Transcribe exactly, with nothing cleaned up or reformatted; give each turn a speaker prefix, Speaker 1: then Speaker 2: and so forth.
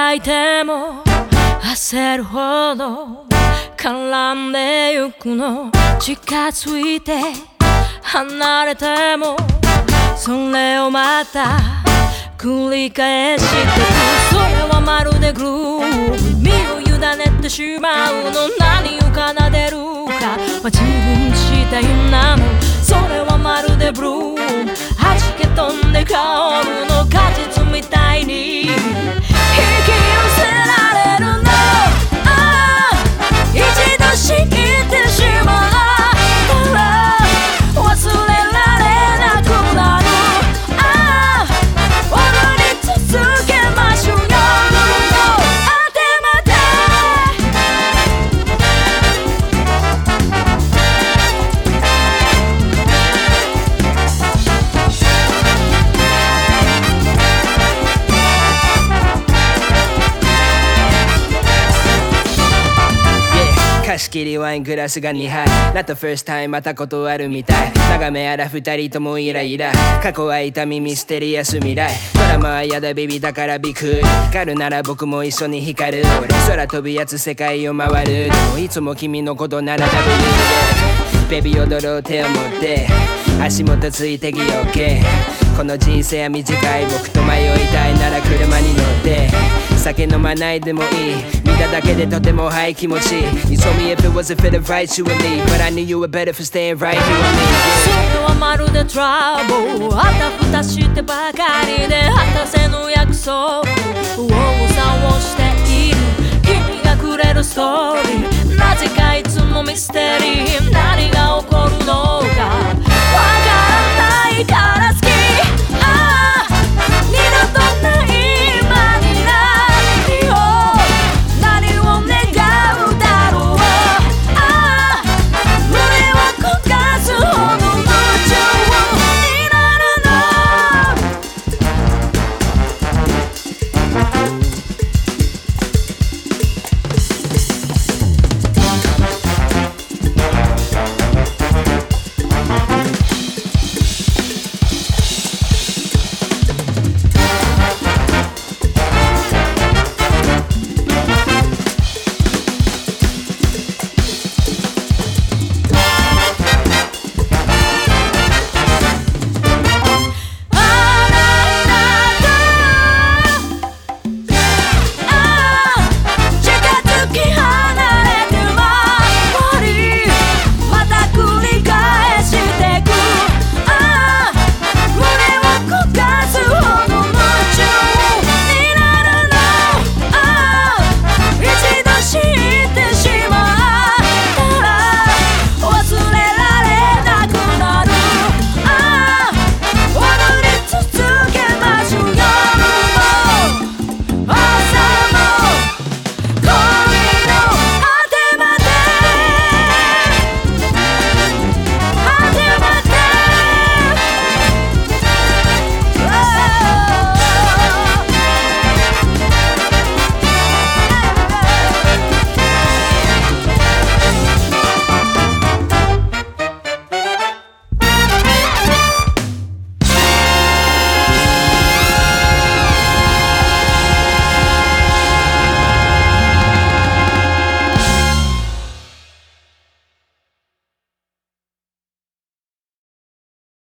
Speaker 1: 乾いても焦るほど絡んでゆくの近づいて離れてもそれをまた繰り返してくそれはまるでグルーヴ身を委ねてしまうの何を奏でるかは自分次第なのそれはまるでブルーム弾け飛んで香るの果実みたいに引き寄せられるのああ一度知ってしまったら忘れられなくなるああ踊り続けましょうよ
Speaker 2: 貸し切りワイングラスがにはい Not the first time またことあるみたい眺めあら二人ともイライラ過去は痛みミステリアス未来ドラマはやだビビだからビクール光るなら僕も一緒に光る俺空飛ぶやつ世界を回るでもいつも君のことなら ダブリュー でベビー踊ろう手を持って足元ついてきよけこの人生は短い僕と迷いたいなら車に乗って酒飲まないでもいい見ただけでとてもハイ気持ちいい You told me if it wasn't for the right you would leave But I knew you were better for staying right here with me
Speaker 1: それはまるでトラブルあたふたしてばかりで果たせぬ約束右往左往している君がくれるストーリーなぜかいつも